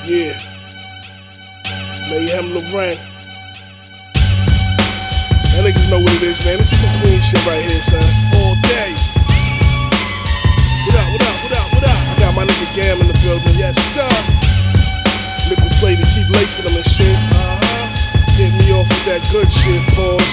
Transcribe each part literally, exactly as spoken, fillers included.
Yeah. Mayhem Loren. Y'all niggas know what it is, man. This is some Queen shit right here, son. All day. What up, what up, what up, what up? I got my nigga Gam in the building. Yes, sir. Nickel plate to keep lacing them and shit. Uh-huh. Hit me off with that good shit, pause.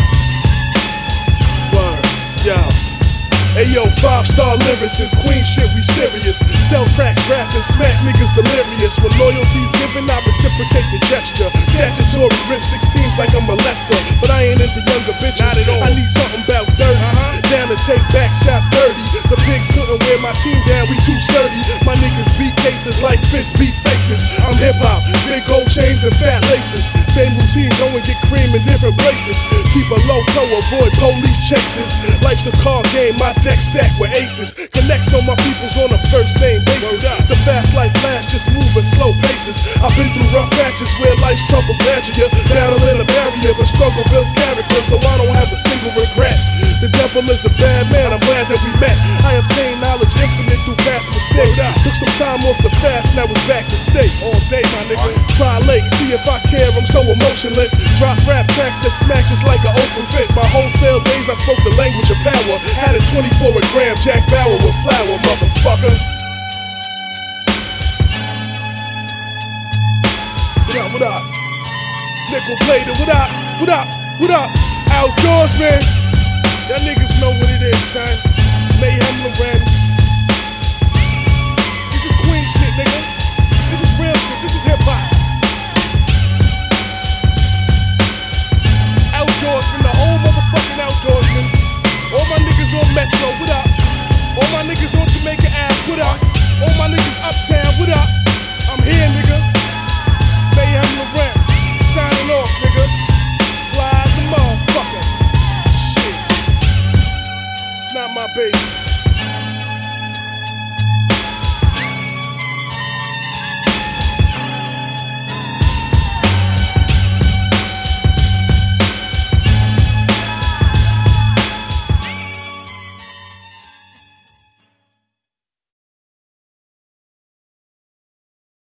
Word, yo. Ayo, five-star lyricist, Queen shit, we serious. Sell cracks, rapping, smack niggas delirious. When loyalty's given, I reciprocate the gesture. Statutory rip sixteens like I'm a molester. But I ain't into younger bitches. Not at all. I need something about dirty. Uh-huh. Down to take back shots dirty. The pigs couldn't wear my team down, we too sturdy. My niggas beat cases like fist beat faces. I'm hip-hop, big gold chains and fat laces. Same routine, go and get cream in different places. Keep a low pro, avoid police chases. Life's a card game, my deck stacked with aces. Connects on my peoples on a first name basis. The fast life lasts, just move at slow paces. I've been through rough patches where life's troubles badger you. Battling a barrier, but struggle builds character, so I don't have a single regret. The devil is a bad man, I'm glad that we met. I have gained knowledge infinite through past mistakes. Took some time off the fast, now it's back to states. All day, my nigga. Try Lake, see if I care, I'm so emotionless. Drop rap tracks that smack just like an open fist. My wholesale days, I spoke the language of power. Had it twenty-four a gram, Jack Bauer with flour, motherfucker. What up, what up? Nickel plated, what up, what up, what up? Outdoors, man. Y'all niggas know what it is, son. Mayhem Loren. This is Queen shit, nigga. This is real shit, this is hip-hop. Outdoorsman, the whole motherfucking outdoorsman. All my niggas on Metro, what up? All my niggas on Jamaica Ave, what up? All my niggas uptown, what up? I'm here, nigga. Mayhem Loren, signing off, nigga. Fly as a motherfucker. Shit. It's not my baby.